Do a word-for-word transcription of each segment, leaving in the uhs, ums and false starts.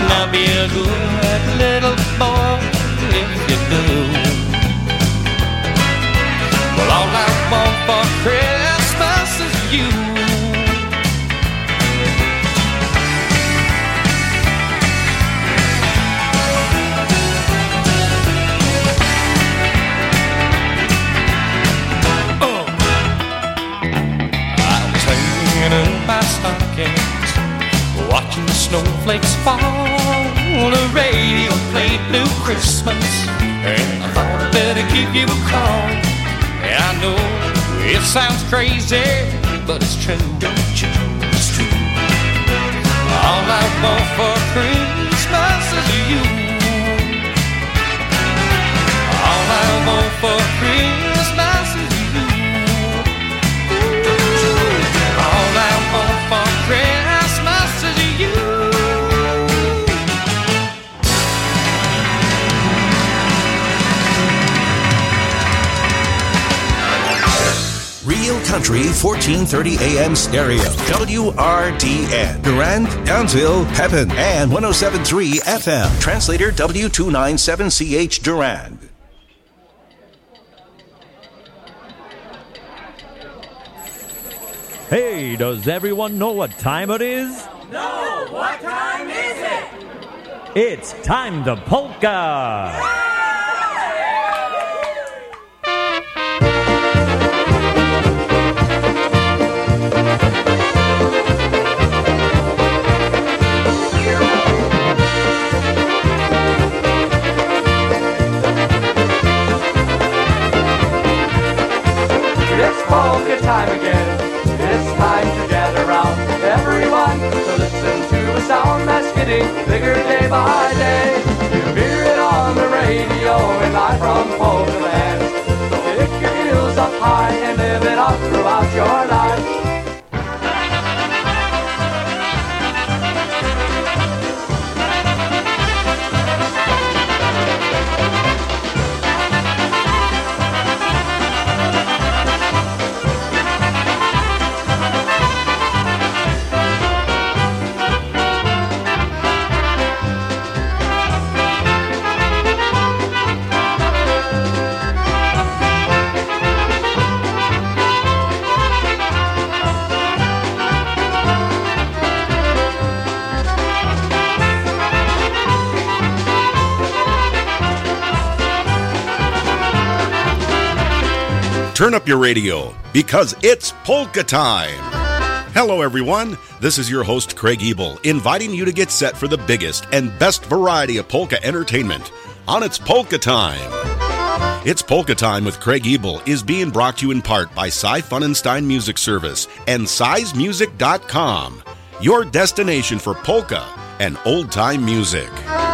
Now be a good little boy if you do. Well, all I want for Christmas is you. Oh, I was hanging up my stockings, watching the snowflakes fall. The radio played Blue Christmas, and I thought I'd better give you a call. Yeah, I know it sounds crazy, but it's true, don't you know it's true? All I want for Christmas is you. All I want for Christmas is you. All I want for Christmas is you. Real Country fourteen thirty A M stereo. W R D N. Durand, Downsville, Pepin, and one oh seven point three F M. Translator W two ninety-seven C H Durand. Hey, does everyone know what time it is? No, what time is it? It's time to polka! It's polka time again. It's time to gather round everyone to listen to a sound that's getting bigger day by day. You hear it on the radio and live from Polka Land. So pick your heels up high and live it up throughout your life. Turn up your radio, because it's polka time. Hello, everyone. This is your host, Craig Ebel, inviting you to get set for the biggest and best variety of polka entertainment on It's Polka Time. It's Polka Time with Craig Ebel is being brought to you in part by Cy Funenstein Music Service and size music dot com, your destination for polka and old-time music.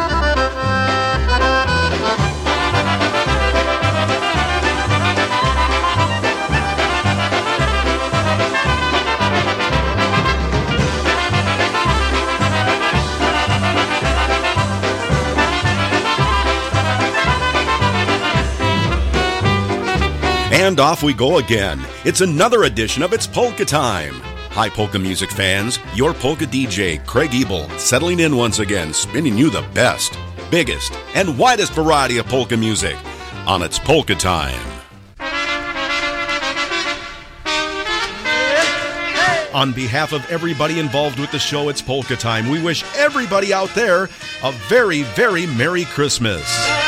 And off we go again. It's another edition of It's Polka Time. Hi, polka music fans. Your polka D J, Craig Ebel, settling in once again, spinning you the best, biggest, and widest variety of polka music on It's Polka Time. On behalf of everybody involved with the show, It's Polka Time, we wish everybody out there a very, very Merry Christmas.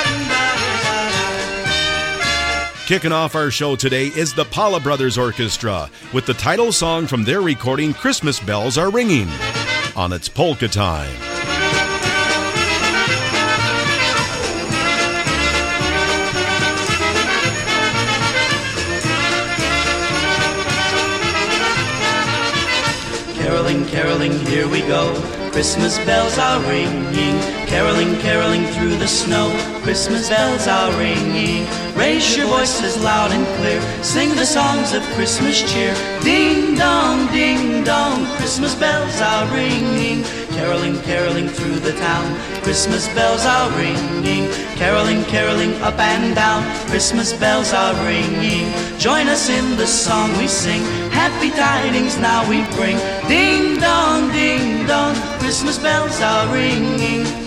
Kicking off our show today is the Paula Brothers Orchestra with the title song from their recording, Christmas Bells Are Ringing, on It's Polka Time. Caroling, caroling, here we go. Christmas bells are ringing. Caroling, caroling through the snow. Christmas bells are ringing. Raise your voices loud and clear. Sing the songs of Christmas cheer. Ding dong, ding dong. Christmas bells are ringing. Caroling, caroling through the town. Christmas bells are ringing. Caroling, caroling up and down. Christmas bells are ringing. Join us in the song we sing. Happy tidings now we bring. Ding dong, ding dong. Christmas bells are ringing.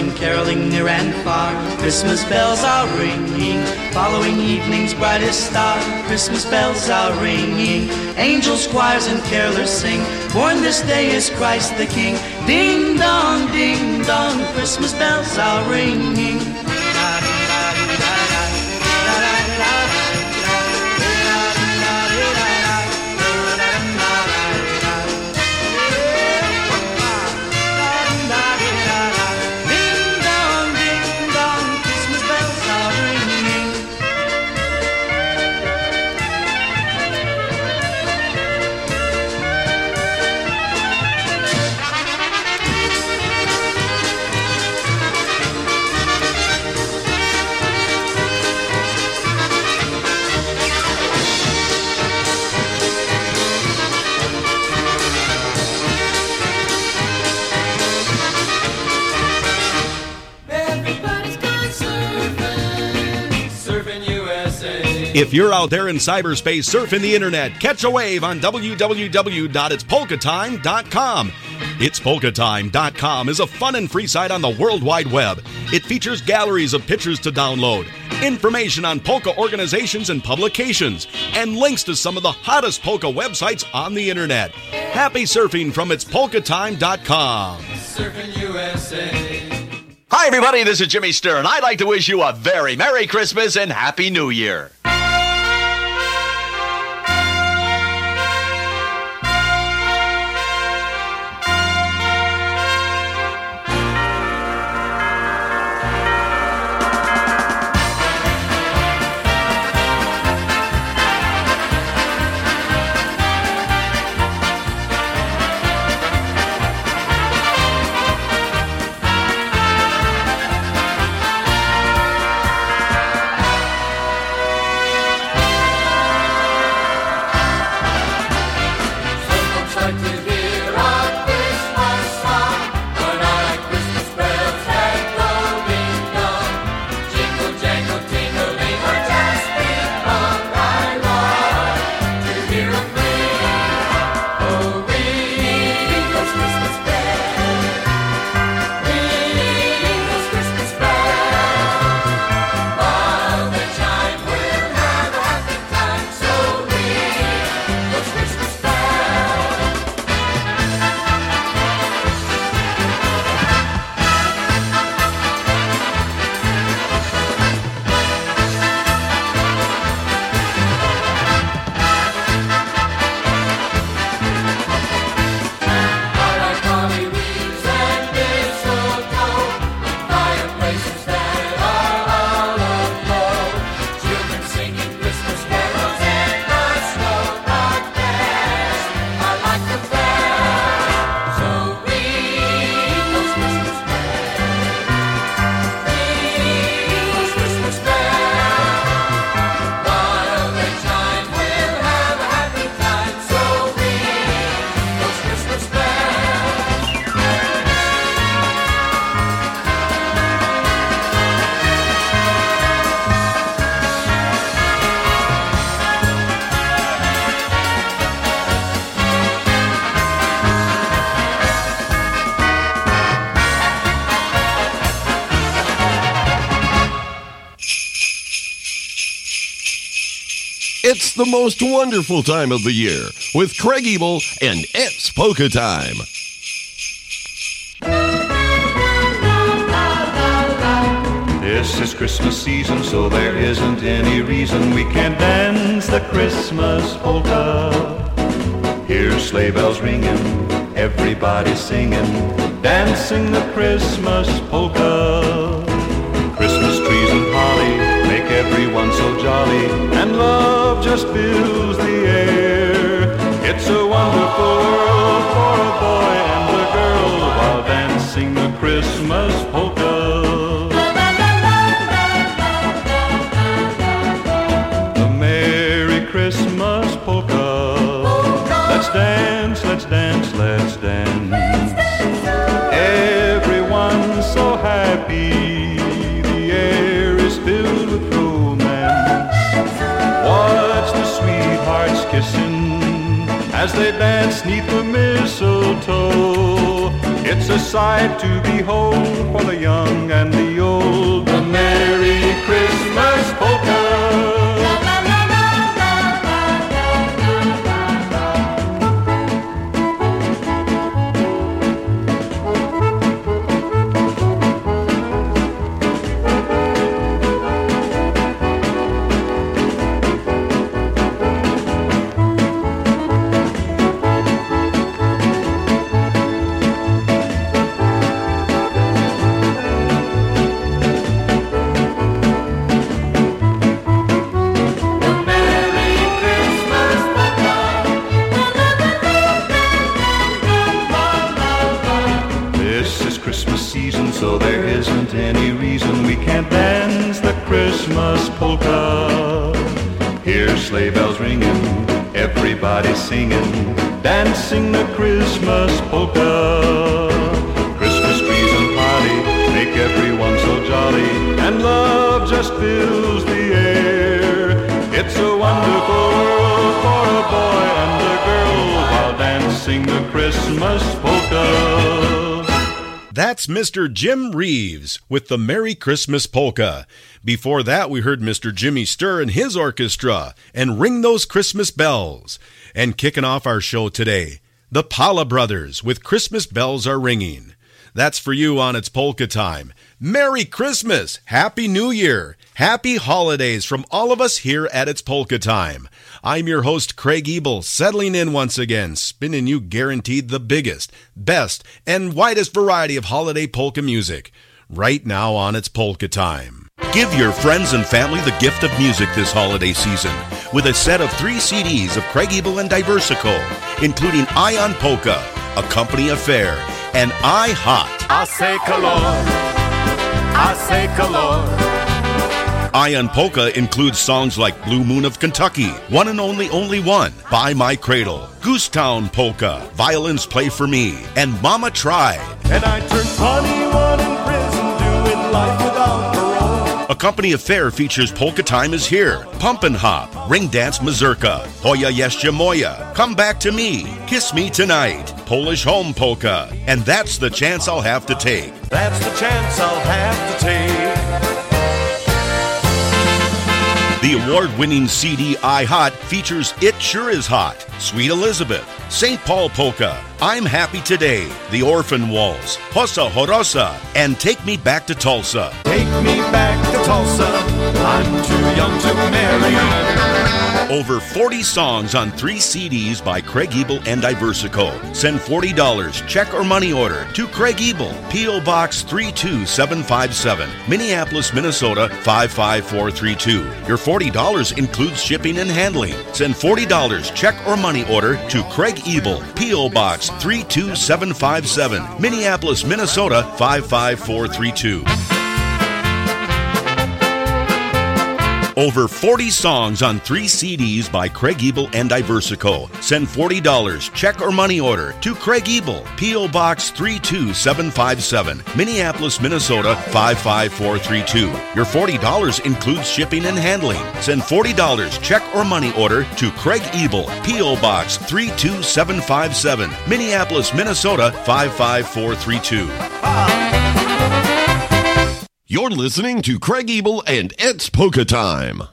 caroling, caroling near and far. Christmas bells are ringing, following evening's brightest star. Christmas bells are ringing, angels, choirs, and carolers sing. Born this day is Christ the King. Ding dong, ding dong, Christmas bells are ringing. If you're out there in cyberspace surfing the internet, catch a wave on w w w dot its polka time dot com. its polka time dot com is a fun and free site on the World Wide Web. It features galleries of pictures to download, information on polka organizations and publications, and links to some of the hottest polka websites on the internet. Happy surfing from its polka time dot com. Surfing U S A. Hi, everybody. This is Jimmy Stern. I'd like to wish you a very Merry Christmas and Happy New Year. It's the most wonderful time of the year with Craig Ebel and It's Polka Time. This is Christmas season, so there isn't any reason we can't dance the Christmas polka. Here's sleigh bells ringing, everybody singing, dancing the Christmas polka. Christmas trees and holly make everyone so jolly, and love just fills the air. It's a wonderful world for a boy and a girl while dancing the Christmas polka. The Merry Christmas polka. Let's dance, let's dance, let's dance. Everyone's so happy. Kissing as they dance neath the mistletoe. It's a a sight to behold for the young and the old. The Merry Christmas Polka. So there isn't any reason we can't dance the Christmas polka. Hear sleigh bells ringing, everybody singing, dancing the Christmas polka. Christmas trees and party make everyone so jolly, and love just fills the air. It's a wonderful world for a boy and a girl while dancing the Christmas polka. That's Mister Jim Reeves with the Merry Christmas Polka. Before that, we heard Mister Jimmy Sturr and his orchestra and Ring Those Christmas Bells. And kicking off our show today, the Pala Brothers with Christmas Bells Are Ringing. That's for you on It's Polka Time. Merry Christmas! Happy New Year! Happy holidays from all of us here at It's Polka Time. I'm your host, Craig Ebel, settling in once again, spinning you guaranteed the biggest, best, and widest variety of holiday polka music. Right now on It's Polka Time. Give your friends and family the gift of music this holiday season with a set of three C Ds of Craig Ebel and Diversico, including Ion Polka, A Company Affair, and I Hot. I say color, I say color. Ion Polka includes songs like Blue Moon of Kentucky, One and Only Only One, By My Cradle, Goosetown Polka, Violins Play For Me, and Mama Tried. And I turned twenty-one in prison, doing life without parole. A Company Affair features Polka Time Is Here, Pumpin' Hop, Ring Dance Mazurka, Hoya Jeszcze Moja, Come Back to Me, Kiss Me Tonight, Polish Home Polka, and That's the Chance I'll Have to Take. That's the chance I'll have to take. The award-winning C D I Hot features It Sure Is Hot, Sweet Elizabeth, Saint Paul Polka, I'm Happy Today, The Orphan Waltz, Hossa Horosa, and Take Me Back to Tulsa. Take me back to Tulsa, I'm too young to marry. Over forty songs on three C Ds by Craig Ebel and Diversico. Send forty dollars, check or money order, to Craig Ebel, P O Box three two seven five seven, Minneapolis, Minnesota five five four three two. Your forty dollars includes shipping and handling. Send forty dollars, check or money order, to Craig Ebel, P O Box three two seven five seven, Minneapolis, Minnesota five five four three two. Over forty songs on three C Ds by Craig Ebel and Diversico. Send forty dollars, check or money order, to Craig Ebel, P O Box three two seven five seven, Minneapolis, Minnesota five five four three two. Your forty dollars includes shipping and handling. Send forty dollars, check or money order, to Craig Ebel, P O Box three two seven five seven, Minneapolis, Minnesota five five four three two. You're listening to Craig Ebel and It's Polka Time.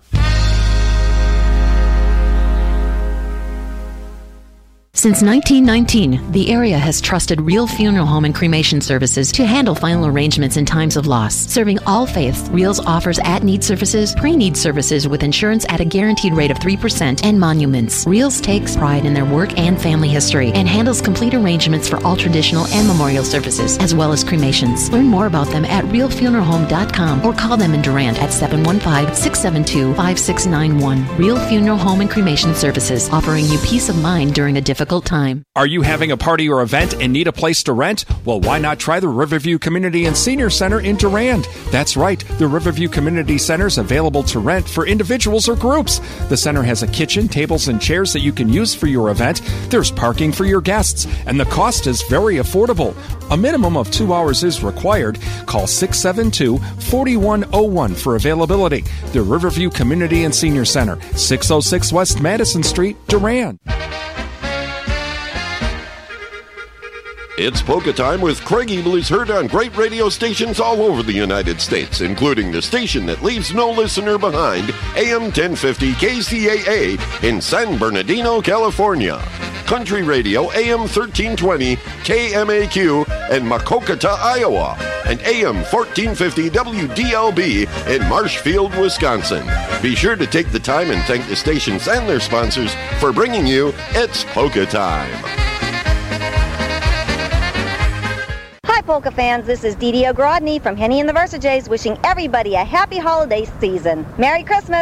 Since nineteen nineteen, the area has trusted Real Funeral Home and Cremation Services to handle final arrangements in times of loss. Serving all faiths, Reals offers at-need services, pre-need services with insurance at a guaranteed rate of three percent, and monuments. Reals takes pride in their work and family history and handles complete arrangements for all traditional and memorial services, as well as cremations. Learn more about them at real funeral home dot com or call them in Durant at seven one five, six seven two, five six nine one. Real Funeral Home and Cremation Services, offering you peace of mind during a difficult time. Are you having a party or event and need a place to rent? Well, why not try the Riverview Community and Senior Center in Durand? That's right, the Riverview Community Center is available to rent for individuals or groups. The center has a kitchen, tables, and chairs that you can use for your event. There's parking for your guests, and the cost is very affordable. A minimum of two hours is required. Call six seven two, four one zero one for availability. The Riverview Community and Senior Center, six oh six West Madison Street, Durand. It's Polka Time with Craig Ebel is heard on great radio stations all over the United States, including the station that leaves no listener behind, A M ten fifty K C A A in San Bernardino, California. Country Radio, A M thirteen twenty K M A Q in Makokata, Iowa, and A M fourteen fifty W D L B in Marshfield, Wisconsin. Be sure to take the time and thank the stations and their sponsors for bringing you It's Polka Time. Hi, Polka fans. This is Dee Dee O'Grodny from Henny and the Versajays wishing everybody a happy holiday season. Merry Christmas!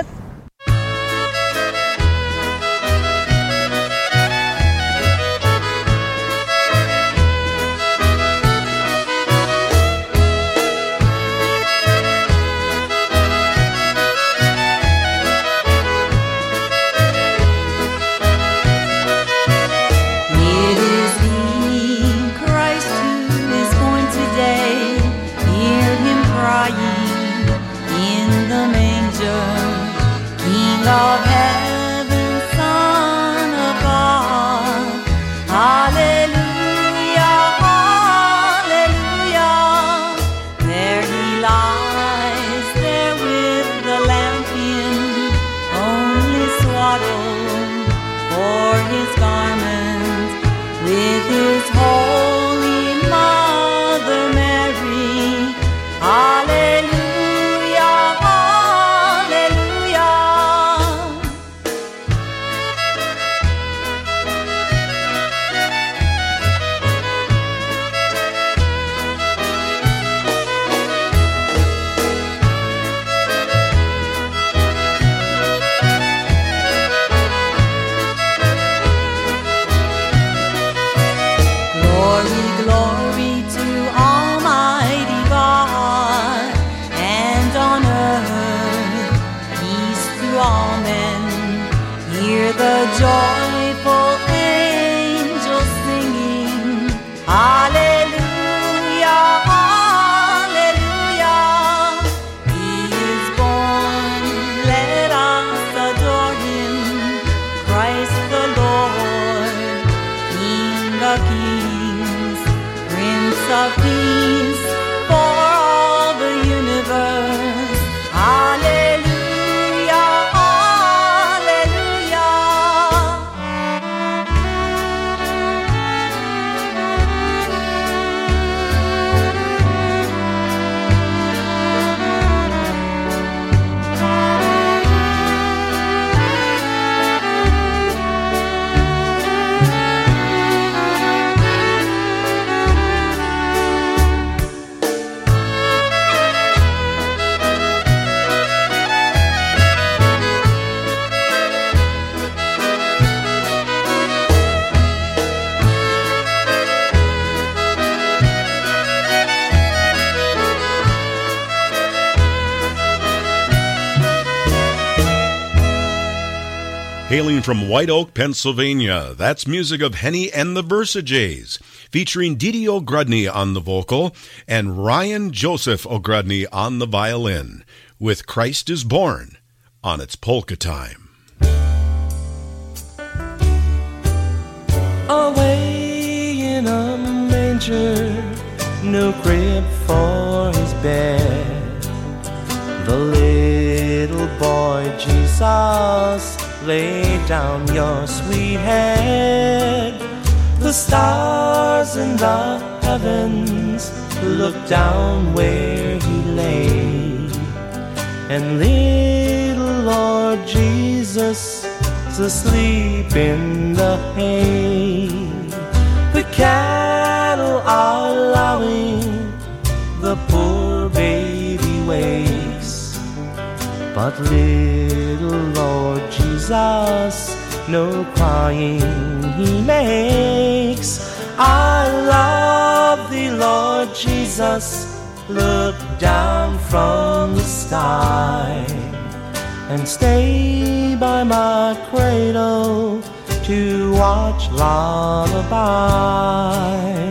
Of heaven, Son of God, hallelujah, hallelujah. There he lies, there with the lampion, only swaddled for his garment, with his holy mother Mary, hallelujah. The joyful angels singing, hallelujah, hallelujah. He is born, let us adore him, Christ the Lord, King of kings, Prince of peace, for all the universe, hallelujah. Hailing from White Oak, Pennsylvania, that's music of Henny and the Versajays, featuring Dee Dee O'Grodny on the vocal and Ryan Joseph O'Grodny on the violin, with Christ is Born on It's Polka Time. Away in a manger, no crib for his bed, the little boy Jesus lay down your sweet head. The stars in the heavens look down where he lay, and little Lord Jesus is asleep in the hay. The cattle are lowing, the poor baby wakes, but little Lord Jesus, no crying he makes. I love thee, Lord Jesus, look down from the sky and stay by my cradle to watch lullaby.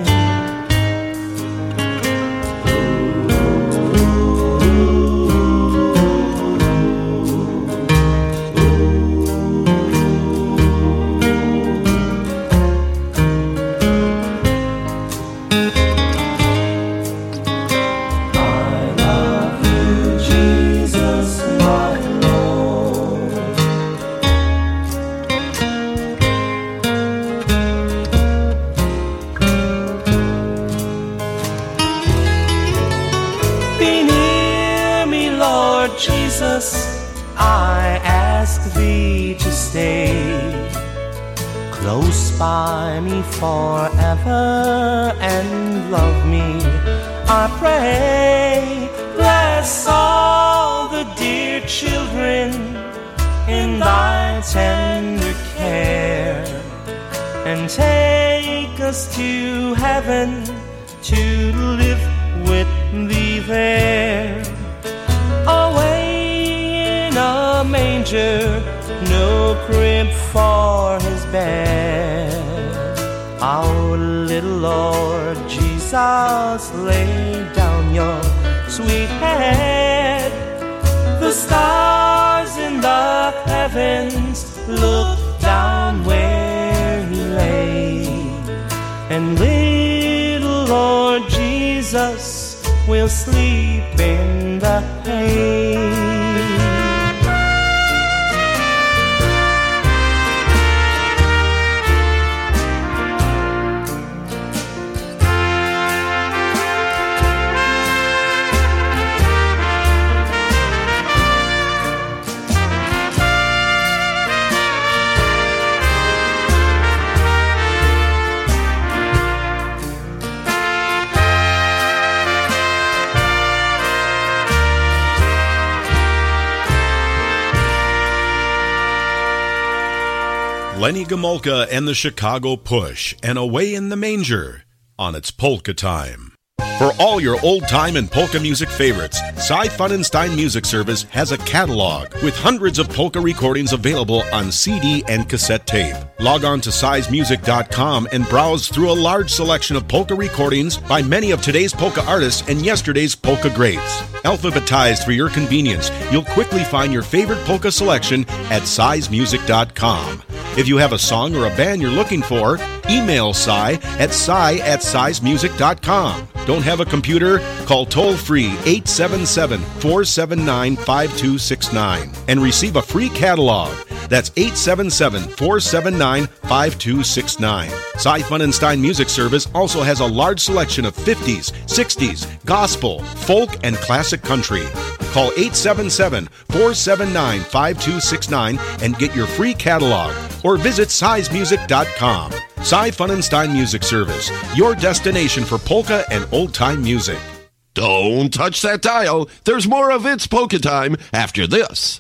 I ask thee to stay close by me forever and love me, I pray. Bless all the dear children in thy tender care, and take us to heaven to live with thee there. Away in a manger, no crib for his bed, our little Lord Jesus, lay down your sweet head. The stars in the heavens look down where he lay, and little Lord Jesus will sleep in the hay. Lenny Gomulka and the Chicago Push, and Away in the Manger on its Polka Time. For all your old-time and polka music favorites, Cy Funenstein Music Service has a catalog with hundreds of polka recordings available on C D and cassette tape. Log on to size music dot com and browse through a large selection of polka recordings by many of today's polka artists and yesterday's polka greats. Alphabetized for your convenience, you'll quickly find your favorite polka selection at size music dot com. If you have a song or a band you're looking for, email Cy at cy at size music dot com. Don't have a computer? Call toll-free eight seven seven, four seven nine, five two six nine and receive a free catalog. That's eight seven seven, four seven nine, five two six nine. Cy Funenstein Music Service also has a large selection of fifties, sixties, gospel, folk, and classic country. Call eight seven seven, four seven nine, five two six nine and get your free catalog, or visit size music dot com. Cy Funenstein Music Service, your destination for polka and old-time music. Don't touch that dial. There's more of It's Polka Time after this.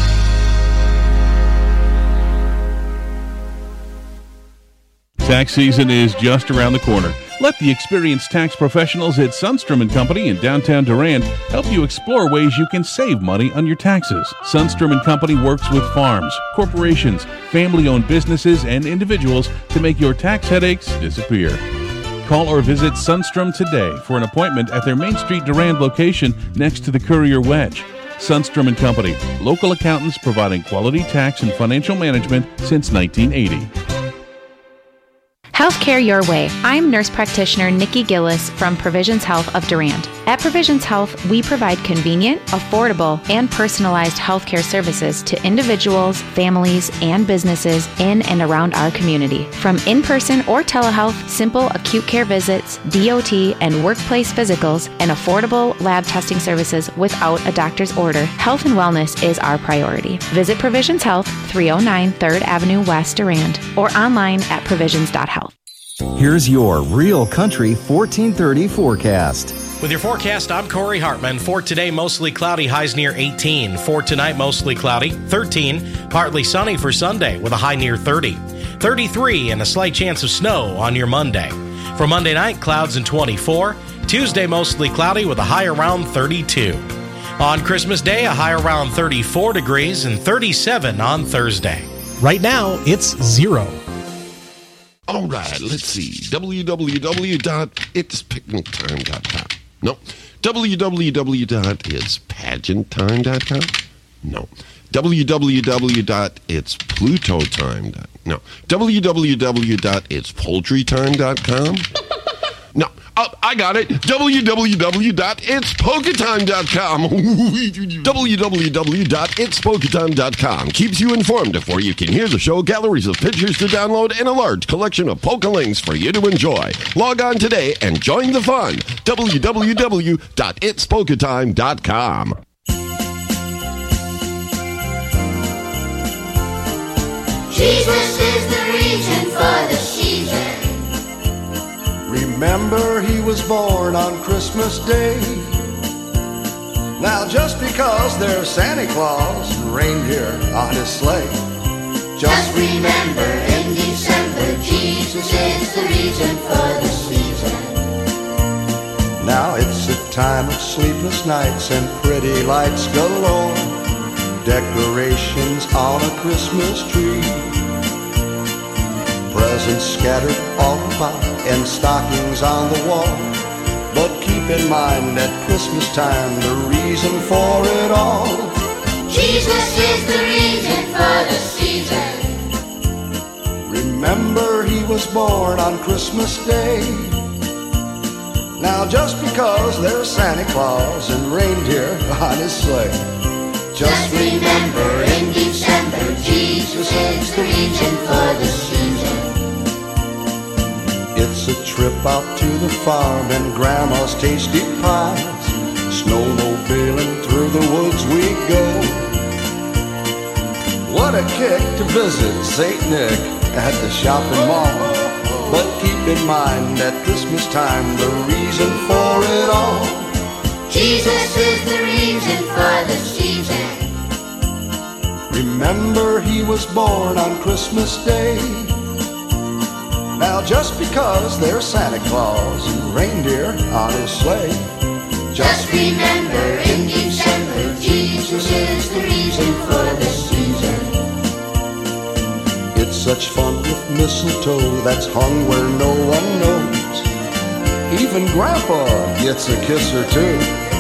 Tax season is just around the corner. Let the experienced tax professionals at Sundstrom and Company in downtown Durand help you explore ways you can save money on your taxes. Sundstrom and Company works with farms, corporations, family-owned businesses, and individuals to make your tax headaches disappear. Call or visit Sundstrom today for an appointment at their Main Street Durand location next to the Courier Wedge. Sundstrom and Company, local accountants providing quality tax and financial management since nineteen eighty. Healthcare your way. I'm nurse practitioner Nikki Gillis from Provisions Health of Durand. At Provisions Health, we provide convenient, affordable, and personalized healthcare services to individuals, families, and businesses in and around our community. From in-person or telehealth, simple acute care visits, D O T, and workplace physicals, and affordable lab testing services without a doctor's order, health and wellness is our priority. Visit Provisions Health, three oh nine third Avenue West, Durand, or online at provisions dot health. Here's your Real Country fourteen thirty forecast. With your forecast, I'm Corey Hartman. For today, mostly cloudy, highs near eighteen. For tonight, mostly cloudy, thirteen. Partly sunny for Sunday with a high near thirty. thirty-three and a slight chance of snow on your Monday. For Monday night, clouds and twenty-four. Tuesday, mostly cloudy with a high around thirty-two. On Christmas Day, a high around thirty-four degrees and thirty-seven on Thursday. Right now, it's zero. All right, let's see. w w w dot its picnic time dot com. No. w w w dot its pageant time dot com. No. w w w dot its pluto time. No. w w w dot its poultry time dot com. No, uh, I got it. w w w dot its polka time dot com. w w w dot its polka time dot com keeps you informed of where you can hear the show, galleries of pictures to download, and a large collection of polka links for you to enjoy. Log on today and join the fun. w w w dot its polka time dot com. Jesus is the reason for the season. Remember, he was born on Christmas Day. Now, just because there's Santa Claus and reindeer on his sleigh, just remember in December, Jesus is the reason for the season. Now it's a time of sleepless nights and pretty lights galore, decorations on a Christmas tree, presents scattered all about and stockings on the wall. But keep in mind at Christmas time the reason for it all. Jesus is the reason for the season. Remember, he was born on Christmas Day. Now just because there's Santa Claus and reindeer on his sleigh, just remember in December, Jesus is the reason for the season. It's a trip out to the farm and Grandma's tasty pies, snowmobiling through the woods we go. What a kick to visit Saint Nick at the shopping mall. But keep in mind at Christmas time the reason for it all. Jesus is the reason for the season. Remember, he was born on Christmas Day. Now just because there's Santa Claus and reindeer on his sleigh, just remember in December, Jesus is the reason for the season. It's such fun with mistletoe that's hung where no one knows. Even Grandpa gets a kiss or two.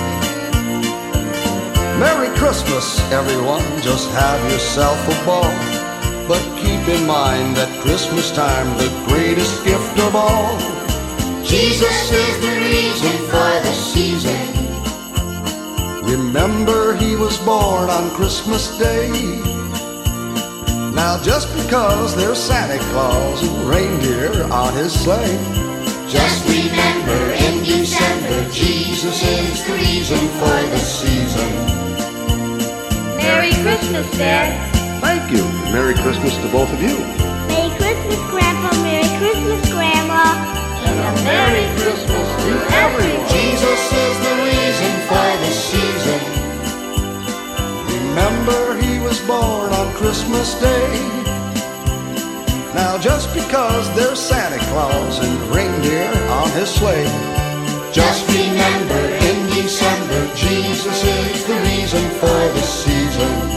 Merry Christmas, everyone, just have yourself a ball. But keep in mind at Christmas time the greatest gift of all. Jesus is the reason for the season. Remember, he was born on Christmas Day. Now just because there's Santa Claus and reindeer on his sleigh, just remember in December, Jesus is the reason for the season. Merry Christmas, Dad. Thank you. Merry Christmas to both of you. Merry Christmas, Grandpa. Merry Christmas, Grandma. And a Merry Christmas to everyone. Jesus is the reason for the season. Remember, he was born on Christmas Day. Now just because there's Santa Claus and reindeer on his sleigh, just remember in December, Jesus is the reason for the season.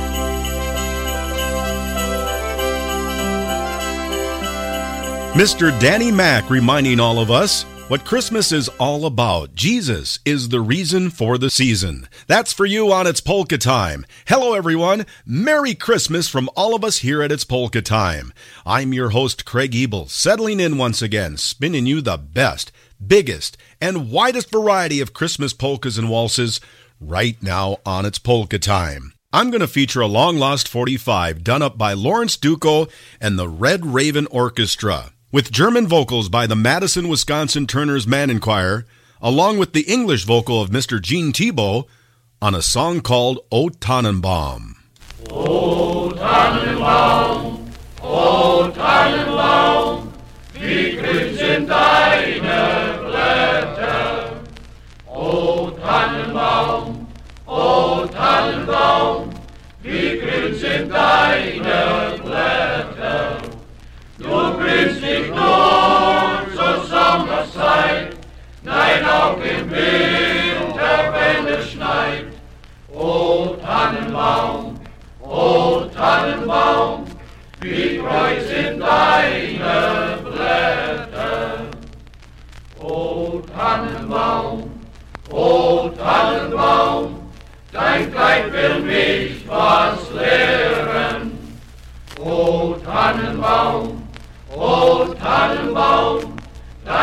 Mister Danny Mac reminding all of us what Christmas is all about. Jesus is the reason for the season. That's for you on It's Polka Time. Hello, everyone. Merry Christmas from all of us here at It's Polka Time. I'm your host, Craig Ebel, settling in once again, spinning you the best, biggest, and widest variety of Christmas polkas and waltzes right now on It's Polka Time. I'm going to feature a long-lost forty-five done up by Lawrence Duco and the Red Raven Orchestra, with German vocals by the Madison, Wisconsin Turner's Mannin Choir, along with the English vocal of Mister Gene Thibault on a song called O Tannenbaum. O Tannenbaum, O Tannenbaum, wie grün sind deine Blätter. O Tannenbaum, O Tannenbaum, wie grün sind deine Blätter. Du blühst nicht nur zur Sommerzeit, nein, auch im Winter, wenn es schneit. O Tannenbaum, o Tannenbaum, wie treu sind deine Blätter. O Tannenbaum, o Tannenbaum, dein Kleid will mich was lehren. O Tannenbaum, O Tannenbaum, dein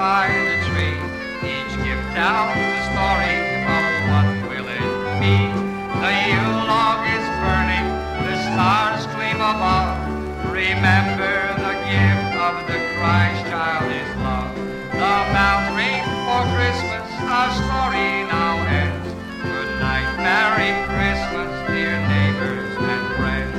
by the tree. Each gift tells the story of what will it be. The Yule log is burning, the stars gleam above. Remember the gift of the Christ child is love. The bells ring for Christmas, our story now ends. Good night, Merry Christmas, dear neighbors and friends.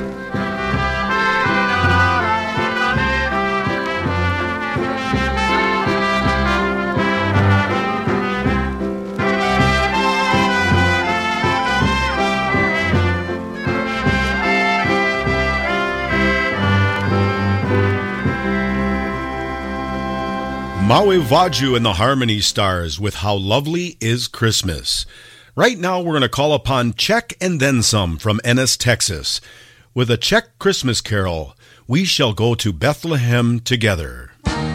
Maui Vaju and the Harmony Stars with How Lovely is Christmas. Right now we're going to call upon Czech and Then Some from Ennis, Texas. With a Czech Christmas carol, We Shall Go to Bethlehem Together.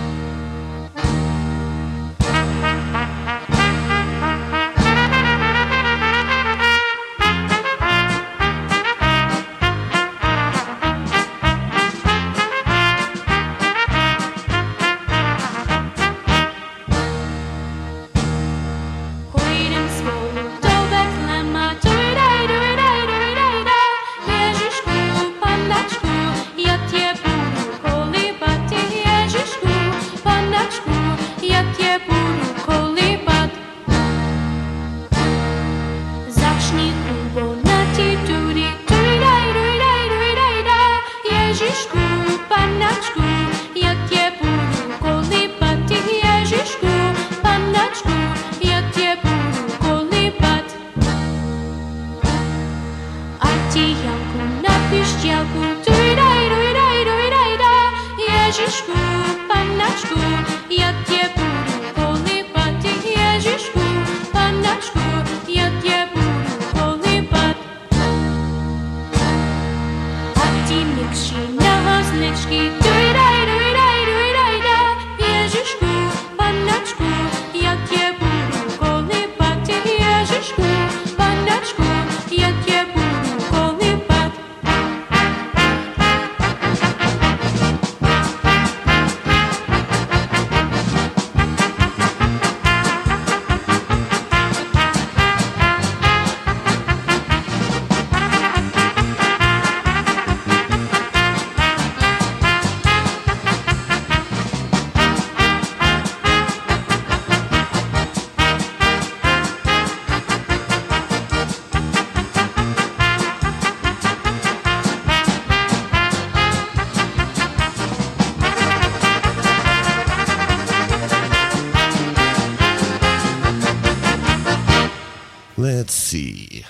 Let's see.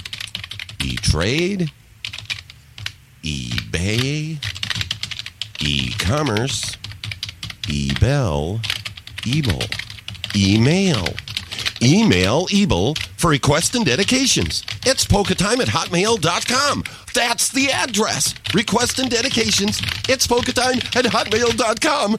E-Trade, eBay, e-commerce, eBell, Ebel, email. Email Ebel for requests and dedications. It's polka time at hotmail dot com. That's the address. Requests and dedications. It's polka time at hotmail dot com.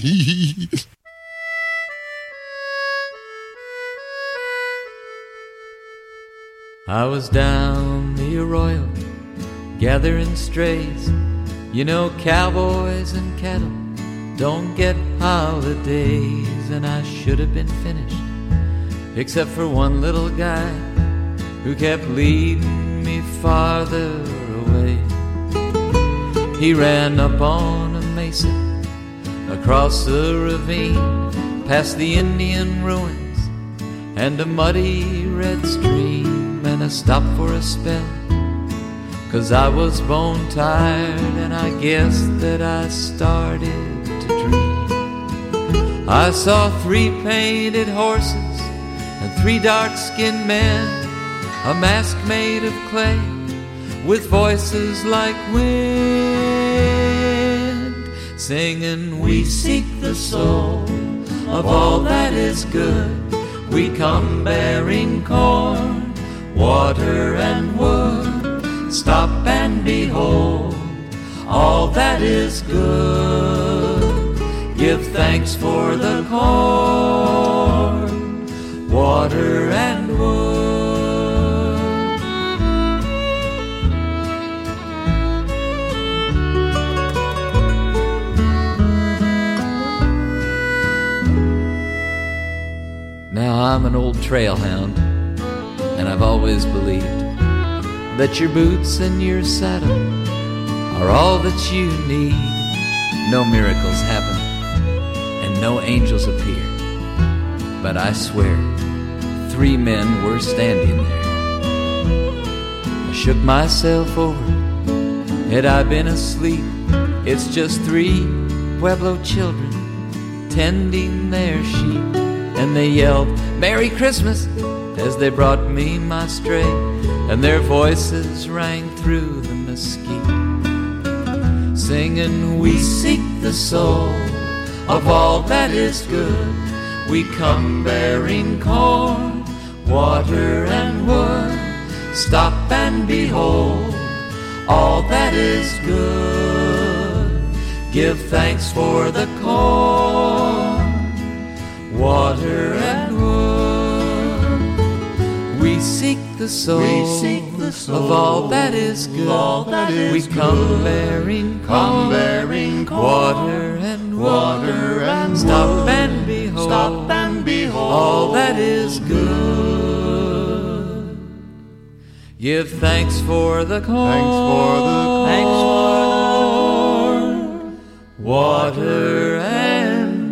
I was down the Arroyo, gathering strays. You know, cowboys and cattle don't get holidays, and I should have been finished, except for one little guy who kept leading me farther away. He ran up on a mesa, across a ravine, past the Indian ruins and a muddy red stream. And I stopped for a spell, 'cause I was bone tired, and I guess that I started to dream. I saw three painted horses and three dark-skinned men, a mask made of clay with voices like wind, singing, "We seek the soul of all that is good. We come bearing corn, water and wood. Stop and behold all that is good. Give thanks for the corn, water and wood." I'm an old trail hound, and I've always believed that your boots and your saddle are all that you need. No miracles happen, and no angels appear, but I swear, three men were standing there. I shook myself over. Had I been asleep? It's just three Pueblo children tending their sheep, and they yelled, "Merry Christmas," as they brought me my stray, and their voices rang through the mesquite, singing, "We seek the soul of all that is good. We come bearing corn, water, and wood. Stop and behold all that is good. Give thanks for the corn, water, and wood. We seek the soul, We seek the soul of all that is good. all that is we come good. bearing Come corn, bearing corn, water, and water, and Stop wood. and behold, Stop and behold all that is good. Give thanks for the corn, Thanks for the corn, thanks for the corn, water, and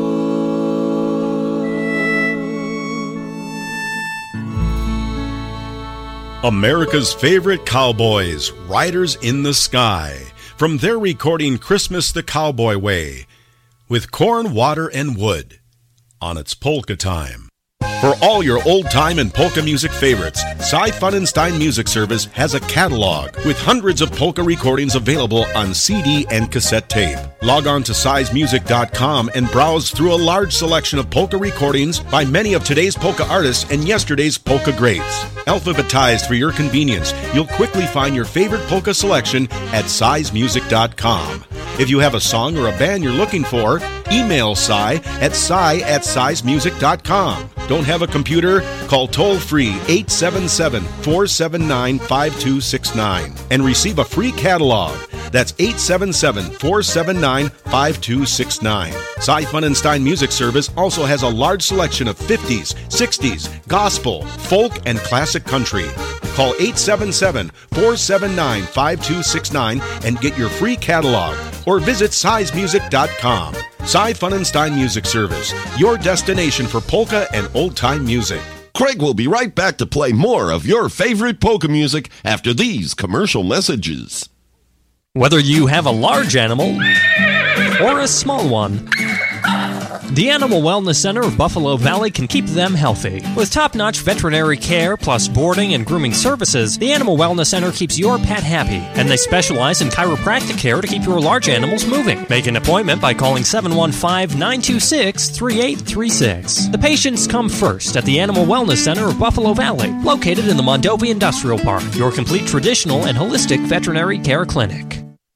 America's favorite cowboys, Riders in the Sky, from their recording Christmas the Cowboy Way, with corn, water, and wood, on its Polka Time. For all your old-time and polka music favorites, Cy Funenstein Music Service has a catalog with hundreds of polka recordings available on C D and cassette tape. Log on to size music dot com and browse through a large selection of polka recordings by many of today's polka artists and yesterday's polka greats. Alphabetized for your convenience, you'll quickly find your favorite polka selection at size music dot com. If you have a song or a band you're looking for, email Cy at cy at size music dot com. Don't have a computer? Call toll-free eight seven seven, four seven nine, five two six nine and receive a free catalog. That's eight seven seven, four seven nine, five two six nine. Cy Funenstein Music Service also has a large selection of fifties, sixties, gospel, folk, and classic country. Call eight seven seven, four seven nine, five two six nine and get your free catalog, or visit size music dot com. Cy Funenstein Music Service, your destination for polka and old-time music. Craig will be right back to play more of your favorite polka music after these commercial messages. Whether you have a large animal or a small one, the Animal Wellness Center of Buffalo Valley can keep them healthy. With top-notch veterinary care plus boarding and grooming services, the Animal Wellness Center keeps your pet happy, and they specialize in chiropractic care to keep your large animals moving. Make an appointment by calling seven one five, nine two six, three eight three six. The patients come first at the Animal Wellness Center of Buffalo Valley, located in the Mondovi Industrial Park, your complete traditional and holistic veterinary care clinic.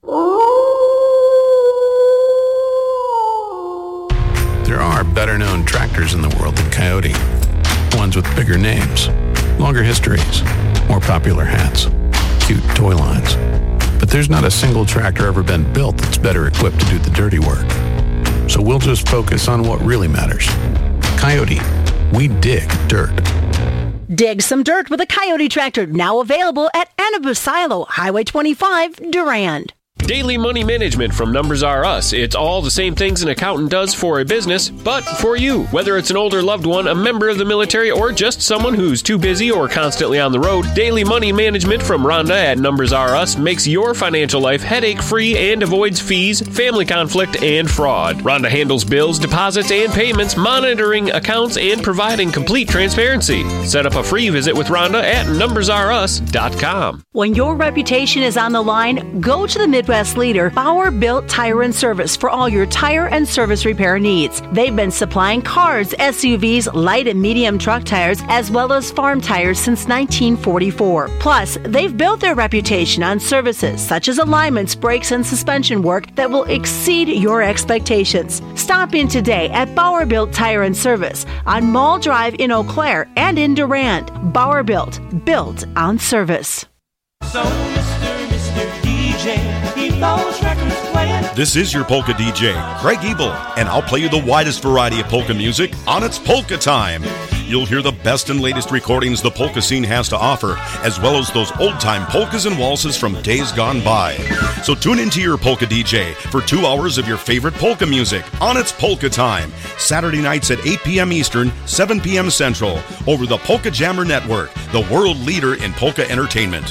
There are better-known tractors in the world than Coyote. Ones with bigger names, longer histories, more popular hats, cute toy lines. But there's not a single tractor ever been built that's better equipped to do the dirty work. So we'll just focus on what really matters. Coyote, we dig dirt. Dig some dirt with a Coyote tractor, now available at Annabu Silo, Highway twenty-five, Durand. Daily Money Management from Numbers R Us. It's all the same things an accountant does for a business, but for you. Whether it's an older loved one, a member of the military, or just someone who's too busy or constantly on the road, Daily Money Management from Rhonda at Numbers R Us makes your financial life headache-free and avoids fees, family conflict, and fraud. Rhonda handles bills, deposits, and payments, monitoring accounts, and providing complete transparency. Set up a free visit with Rhonda at numbers r us dot com. When your reputation is on the line, go to the Midwest leader, Bauer Built Tire and Service, for all your tire and service repair needs. They've been supplying cars, S U Vs, light and medium truck tires, as well as farm tires since nineteen forty-four. Plus, they've built their reputation on services such as alignments, brakes, and suspension work that will exceed your expectations. Stop in today at Bauer Built Tire and Service on Mall Drive in Eau Claire and in Durand. Bauer Built, built on service. So, Mister Mister D J, keep those records playing. This is your Polka D J, Craig Ebel, and I'll play you the widest variety of polka music on its Polka Time. You'll hear the best and latest recordings the polka scene has to offer, as well as those old-time polkas and waltzes from days gone by. So tune into your polka D J for two hours of your favorite polka music on It's Polka Time, Saturday nights at eight p.m. Eastern, seven p.m. Central, over the Polka Jammer Network, the world leader in polka entertainment.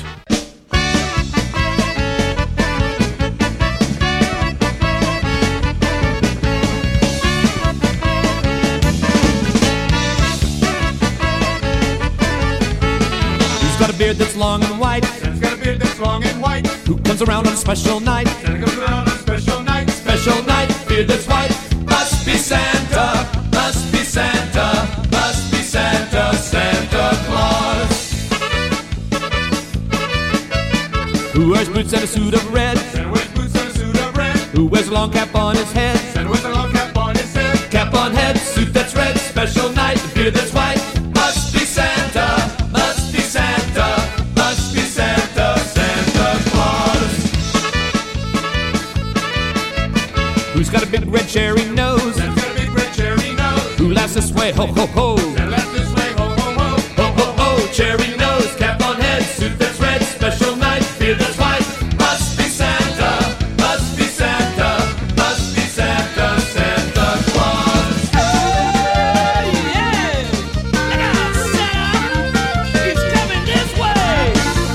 Got a beard that's long and white. Santa's got a beard that's long and white. Who comes around on a special night? Santa comes around on a special night. Special night, beard that's white. Must be Santa, must be Santa, must be Santa, Santa Claus. Who wears boots and a suit of red? Santa wears boots and a suit of red. Who wears a long cap on his head? Santa wears a long cap on his head. Cap on head, suit that's red. Special night, beard that's white. Must be Santa. Who's got a big red cherry nose? Santa's got a big red cherry nose. Who laughs this way, ho ho ho? Santa laughs this way, ho ho ho. Ho ho ho, cherry nose, cap on head, suit that's red, special night, beard that's white. Must be Santa, must be Santa, must be Santa, Santa Claus. Hey, yeah! Look out, Santa! He's coming this way!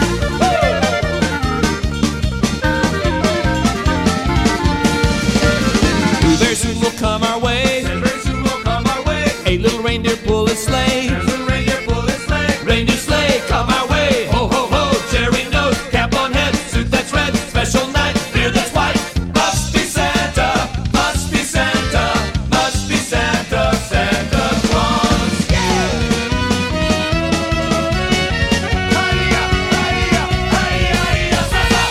Woo! Very soon will come our way. Very soon will come our way. A little reindeer pull his sleigh. A little reindeer pull his sleigh. Reindeer sleigh come our way. Ho ho ho, cherry nose, cap on head, suit that's red, special night, beard that's white. Must be Santa, must be Santa, must be Santa, Santa Claus. Yeah! Hi-ya, hi-ya, hi-ya, hi-ya, Santa.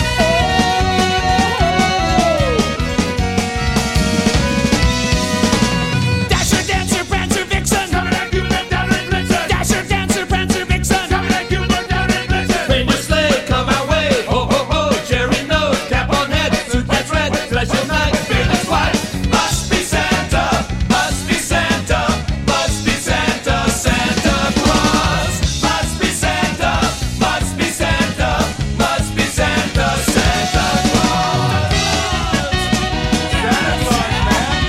Dasher, Dancer, Prancer, Vixen, coming at you, down and Blitzen. Dasher, Dancer, Prancer, Vixen, coming at you, down and Blitzen. Reindeer sleigh, come our way, ho ho ho, cherry nose, cap on head, suit that's red, special night, beard that's white. Must be Santa, must be Santa, must be Santa, Santa Claus. Must be Santa, must be Santa, must be Santa, Santa Claus. Santa Claus, man.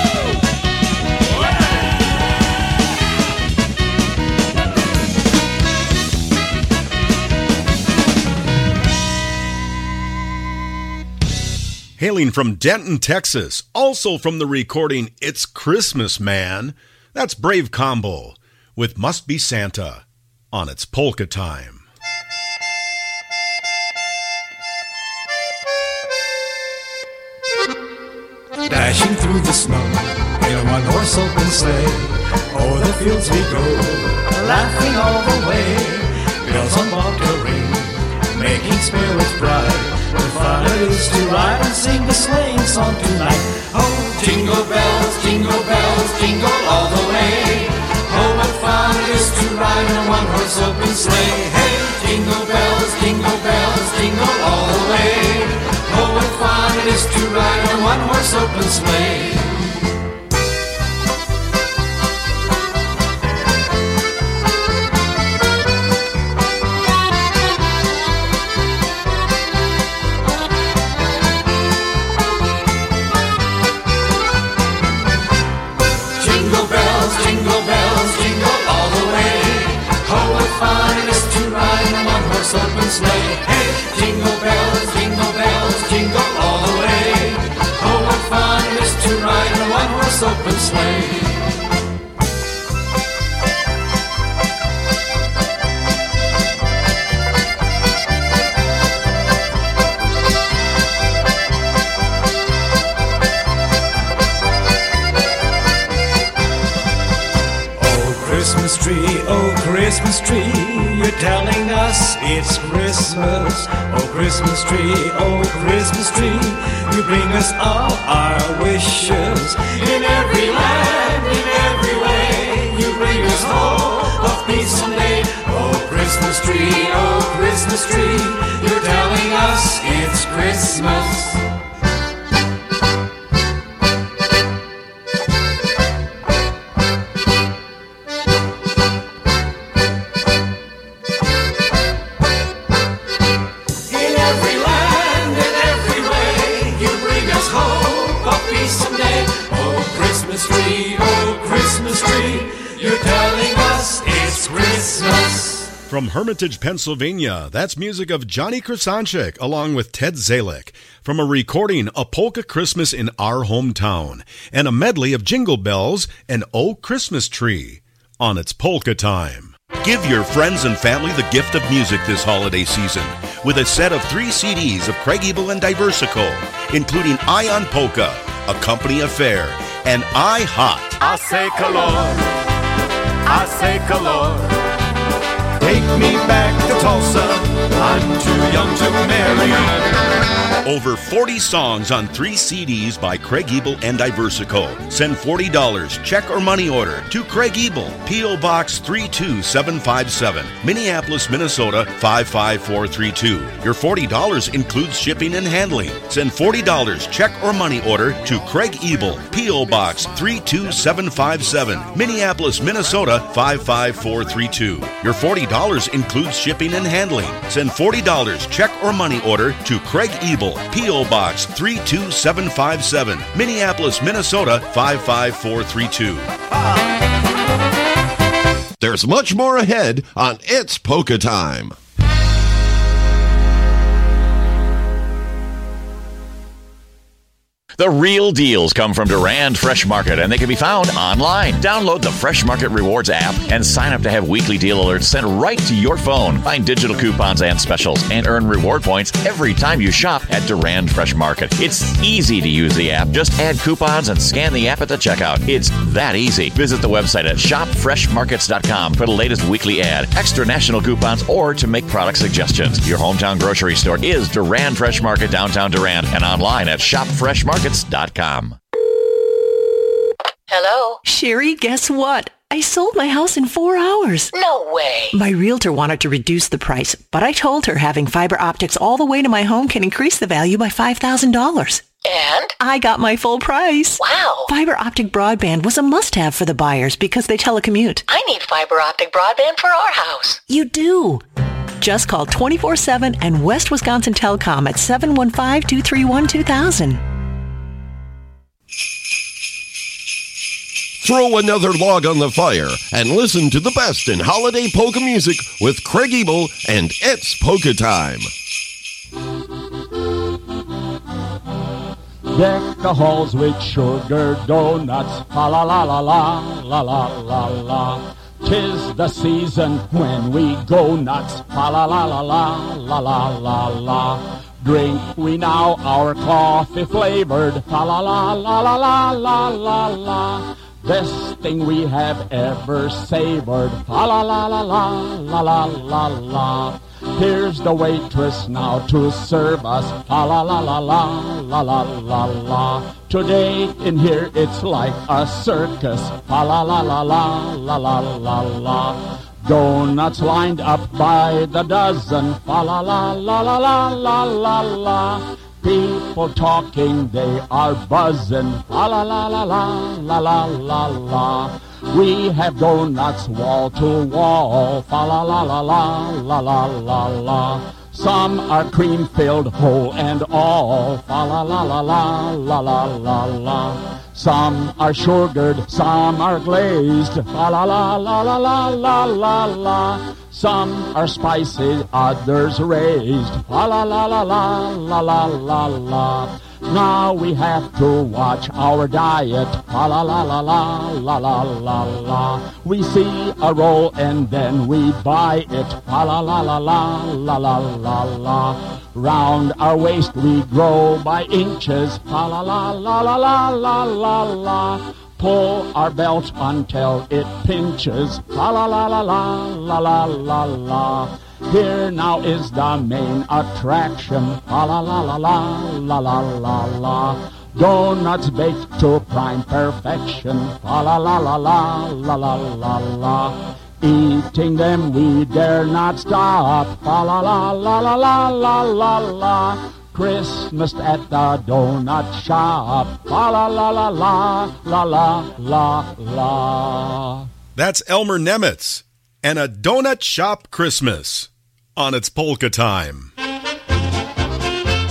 Hailing from Denton, Texas, also from the recording It's Christmas Man, that's Brave Combo with Must Be Santa on It's Polka Time. Dashing through the snow in a one-horse open sleigh. O'er the fields we go, laughing all the way. Bells on bobtail ring, making spirits bright. The fun it is to ride and sing the sleighing song tonight. Oh, jingle bells, jingle bells, jingle all the way. Oh, what fun it is to ride in a one-horse open sleigh. Hey, jingle bells, jingle bells, jingle all the way. Oh, what fun it is to ride in a one-horse open sleigh. Jingle bells, jingle bells, jingle all the way. Oh, what fun it is to ride in a one-horse open sleigh. Hey, jingle bells, jingle bells, jingle all the way. Oh, what fun it is to ride in a one-horse open sleigh. Christmas tree, oh Christmas tree, you're telling us it's Christmas. Oh Christmas tree, oh Christmas tree, you bring us all our wishes. In every land, in every way, you bring us hope of peace and day. Oh Christmas tree, oh Christmas tree, you're telling us it's Christmas. Christmas tree. You're telling us it's Christmas. From Hermitage, Pennsylvania, that's music of Johnny Krasanchik along with Ted Zalek from a recording A Polka Christmas in Our Hometown and a medley of Jingle Bells and Oh Christmas Tree on It's Polka Time. Give your friends and family the gift of music this holiday season with a set of three C Ds of Craig Ebel and Diversico, including Eye on Polka, A Company Affair, and I Hot. I say color, I say color. Take me back to Tulsa, I'm too young to marry. Over forty songs on three C Ds by Craig Ebel and Diversico. Send forty dollars, check or money order, to Craig Ebel, P O. Box three two seven five seven, Minneapolis, Minnesota five five four three two. Your forty dollars includes shipping and handling. Send forty dollars, check or money order, to Craig Ebel, P O. Box three two seven five seven, Minneapolis, Minnesota five five four three two. Your forty dollars includes shipping and handling. Send forty dollars, check or money order, to Craig Ebel, P O. Box three two seven five seven, Minneapolis, Minnesota five five four three two. There's much more ahead on It's Polka Time. The real deals come from Durand Fresh Market, and they can be found online. Download the Fresh Market Rewards app and sign up to have weekly deal alerts sent right to your phone. Find digital coupons and specials and earn reward points every time you shop at Durand Fresh Market. It's easy to use the app. Just add coupons and scan the app at the checkout. It's that easy. Visit the website at shop fresh markets dot com for the latest weekly ad, extra national coupons, or to make product suggestions. Your hometown grocery store is Durand Fresh Market, downtown Durand, and online at shop fresh markets dot com. Hello? Sherry, guess what? I sold my house in four hours. No way. My realtor wanted to reduce the price, but I told her having fiber optics all the way to my home can increase the value by five thousand dollars. And? I got my full price. Wow. Fiber optic broadband was a must-have for the buyers because they telecommute. I need fiber optic broadband for our house. You do. Just call twenty-four seven and West Wisconsin Telecom at seven one five, two three one, two thousand. Throw another log on the fire and listen to the best in holiday polka music with Craig Ebel and It's Polka Time. Deck the halls with sugar donuts, la la la la la la la la la. 'Tis the season when we go nuts, la la la la la la la la la. Drink we now our coffee flavored, la la la la la la la la la. Best thing we have ever savored, la la la la la la la la la. Here's the waitress now to serve us, la la la la la la la la la. Today in here it's like a circus, la la la la la la la la la. Donuts lined up by the dozen, la la la la la la la la la. People talking, they are buzzing, la la la la la la la la la. We have donuts wall to wall, la la la la la la la la la. Some are cream filled whole and all, la la la la la la la la la. Some are sugared, some are glazed, la la la la la la la la la. Some are spicy, others raised, la la la la la la la la la. Now we have to watch our diet, la la la la la la la la la. We see a roll and then we buy it, la la la la la la la la la. Round our waist we grow by inches, la la la la la la la la la. Pull our belt until it pinches, la la la la la la la la la. Here now is the main attraction, la la la la la la la la la. Donuts baked to prime perfection, la la la la la la la la la. Eating them we dare not stop, la la la la la la la la la. Christmas at the donut shop, la la la la la la la la la. That's Elmer Nemitz and a Donut Shop Christmas on It's Polka Time.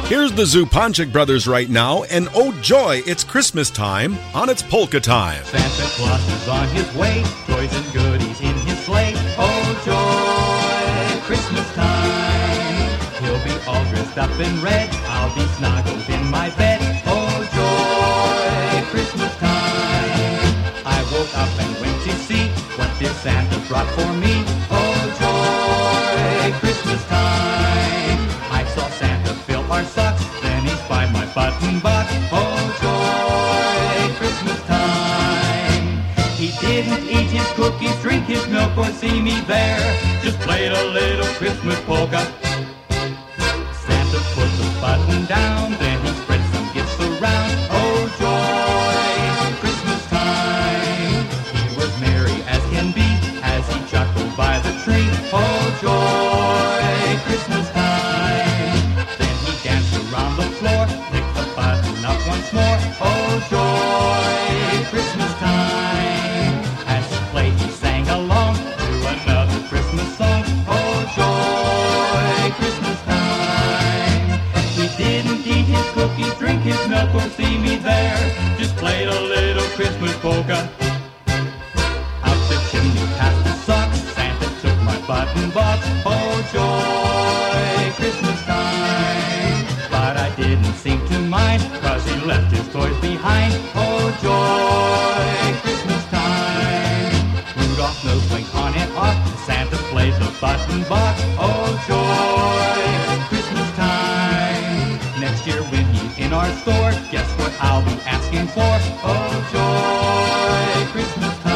Here's the Zupanchik Brothers right now, and oh joy, it's Christmas time on It's Polka Time. Santa Claus is on his way, toys and goodies in his sleigh. Oh joy, Christmas time. He'll be all dressed up in red, I'll be snuggled in my bed. Oh joy, Christmas time. I woke up and went to see what dear Santa brought for me. Oh joy, Christmas time. I saw Santa fill our socks, then he spied my button box. Oh joy, Christmas time. He didn't eat his cookies, drink his milk, or see me there. Just played a little Christmas polka. Santa put the button down, then he spread some gifts around. Oh joy, Christmas time. He was merry as can be, as he chuckled by the tree. Oh joy, Christmas time. Then he danced around the floor, licked the button up once more. Oh joy, Christmas time. As he played, he sang along to another Christmas song. Oh joy, Christmas time. He didn't eat his cookies, drink his milk, or see me there. Just played a little Christmas polka. Out the chimney past the socks, Santa took my button box. Oh joy, Christmas time. But I didn't seem to mind, cause he left his toys behind. Oh joy, Christmas time. Rudolph nose blinked on and off, Santa played the button box. Oh joy, Christmas time. Next year when he's in our store, guess what I'll be asking for? Oh joy, Christmas time.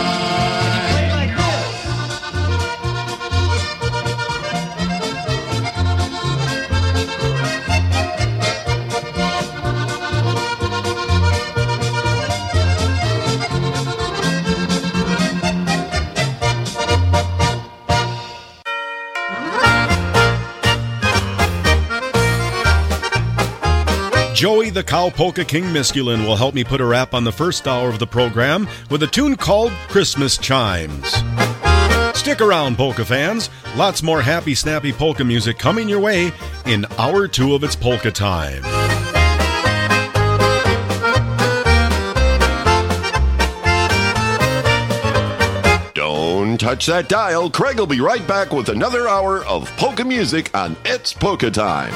Joey the Cow Polka King Miskulin will help me put a wrap on the first hour of the program with a tune called Christmas Chimes. Stick around, polka fans. Lots more happy, snappy polka music coming your way in hour two of It's Polka Time. Don't touch that dial. Craig will be right back with another hour of polka music on It's Polka Time.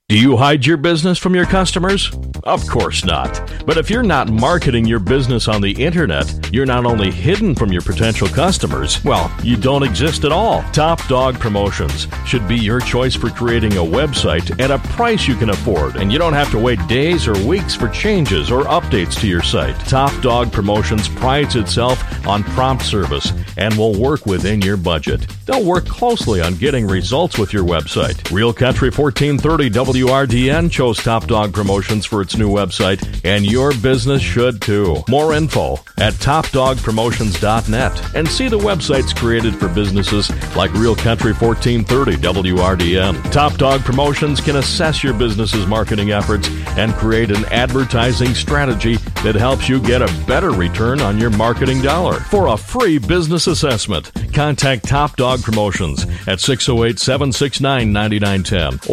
Do you hide your business from your customers? Of course not. But if you're not marketing your business on the internet, you're not only hidden from your potential customers, well, you don't exist at all. Top Dog Promotions should be your choice for creating a website at a price you can afford, and you don't have to wait days or weeks for changes or updates to your site. Top Dog Promotions prides itself on prompt service and will work within your budget. They'll work closely on getting results with your website. Real Country fourteen thirty W R D N chose Top Dog Promotions for its new website, and your business should too. More info at top dog promotions dot net, and see the websites created for businesses like Real Country fourteen thirty W R D N. Top Dog Promotions can assess your business's marketing efforts and create an advertising strategy that helps you get a better return on your marketing dollar. For a free business assessment, contact Top Dog Promotions at six oh eight, seven six nine, nine nine one oh